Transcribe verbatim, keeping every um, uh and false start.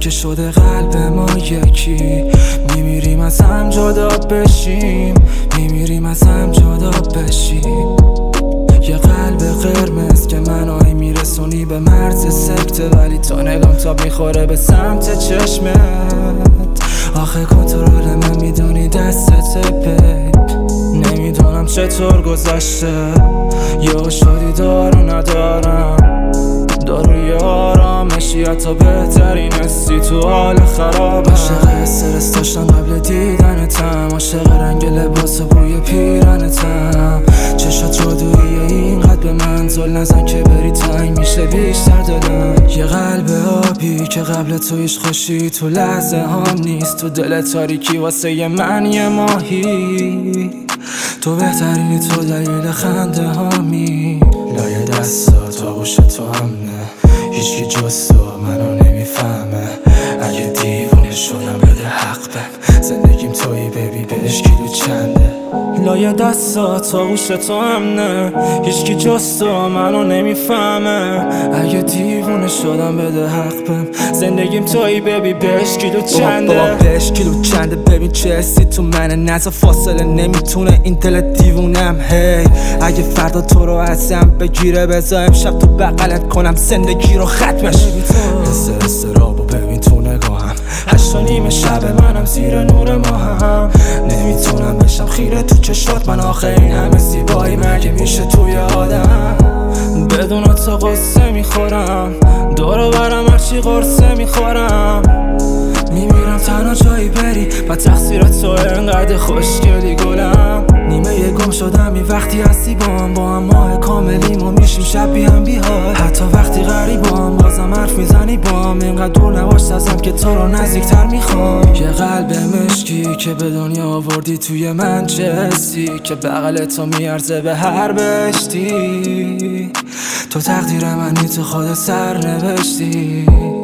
که شده قلب ما یکی. میمیریم از هم جدا بشیم، میمیریم از هم جدا بشیم. یه قلب قرمز که منو میرسونی به مرز سکته، ولی تا نگام تاب میخوره به سمت چشمت. آخه کنترل من میدونی دستت بیب. نمیدونم چطور گذشته، یه شادی دارو ندارم، داروی آرامشی حتی بهترین هستی تو حال خرابم. عاشق استرس داشتم قبل دیدنتم، عاشق رنگ لباس و بوی پیرنتم. چشات جادویی اینقدر به من زل نزن که بری تنگ میشه بیشتر دلم. یه قلب آبی که قبل تو هیچ خوشی تو لحظه هم نیست، تو دل تاریکی واسه ی من یه ماهی. تو بهترینی، تو دلیل خنده هامی. لای دستات آغوش تو همه، هیچکی جز تو منو نمیفهمه. اگه دیوونه شدم بده حق بهم، زندگیم تویی ببی بهش کیلو چنده. لای دستات آغوش تو همه، هیچکی جز تو منو نمیفهمه. اگه دیوونه شدم بده حق بهم، زندگیم تویی ببی بهش کیلو چنده. بابا بهش کیلو چنده، ببین چه حسی تو منه، نزا فاصله نمیتونه این دل دیوونم. هی اگه فردا تو رو ازم بگیره، بذار امشب تو بغلت کنم زندگی رو ختمش. حس استرابو ببین تو نگاهم، هشت و نیم شب منم زیر نور ماهم. نمیتونم بشم خیره تو چشات، من آخه این همه زیبایی مگه میشه توی آدم. بدون تو قصه میخورم، دورو برم هرچی قرصه میخورم. میمیرم تنها جایی بری و تقصیرت تو انقدر خوشگلی گلم. نیمه یه گم شدم این وقتی هستی با هم، با هم ماه کاملیم و میشیم شب بی هم بی حال. حتی وقتی غریبام بازم حرف میزنی با هم، اینقدر دور نباش ازم که تو رو نزدیکتر میخوام. یه قلب مشکی که به دنیا آوردی توی من، چه حسی که بغل تو میارزه به هر بهشتی. تو تقدیر منی، تو خود سر نوشتی.